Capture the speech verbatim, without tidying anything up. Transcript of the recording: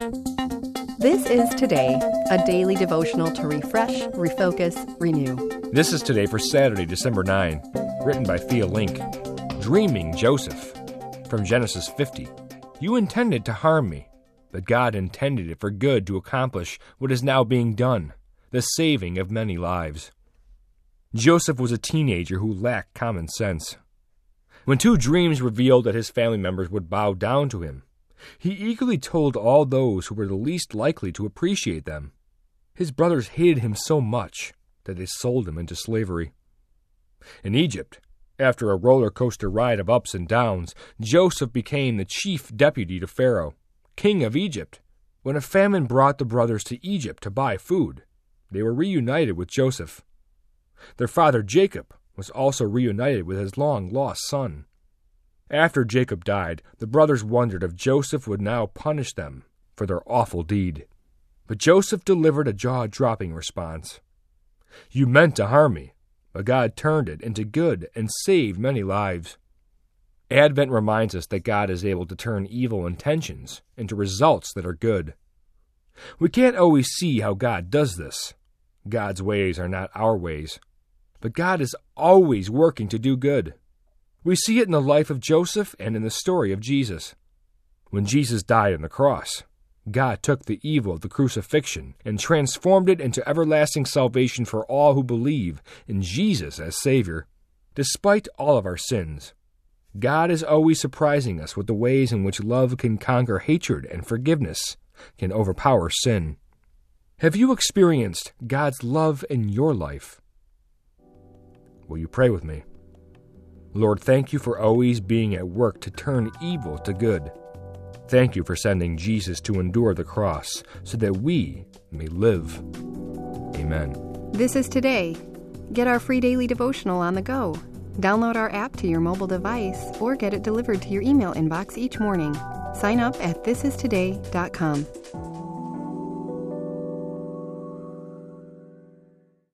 This is Today, a daily devotional to refresh, refocus, renew. This is Today for Saturday, December ninth, written by Thea Link. Dreaming Joseph. From Genesis fifty. You intended to harm me, but God intended it for good to accomplish what is now being done, the saving of many lives. Joseph was a teenager who lacked common sense. When two dreams revealed that his family members would bow down to him, he eagerly told all those who were the least likely to appreciate them. His brothers hated him so much that they sold him into slavery. In Egypt, after a roller coaster ride of ups and downs, Joseph became the chief deputy to Pharaoh, king of Egypt. When a famine brought the brothers to Egypt to buy food, they were reunited with Joseph. Their father Jacob was also reunited with his long-lost son. After Jacob died, the brothers wondered if Joseph would now punish them for their awful deed. But Joseph delivered a jaw-dropping response. You meant to harm me, but God turned it into good and saved many lives. Advent reminds us that God is able to turn evil intentions into results that are good. We can't always see how God does this. God's ways are not our ways. But God is always working to do good. We see it in the life of Joseph and in the story of Jesus. When Jesus died on the cross, God took the evil of the crucifixion and transformed it into everlasting salvation for all who believe in Jesus as Savior. Despite all of our sins, God is always surprising us with the ways in which love can conquer hatred and forgiveness can overpower sin. Have you experienced God's love in your life? Will you pray with me? Lord, thank you for always being at work to turn evil to good. Thank you for sending Jesus to endure the cross so that we may live. Amen. This is Today. Get our free daily devotional on the go. Download our app to your mobile device or get it delivered to your email inbox each morning. Sign up at this is today dot com.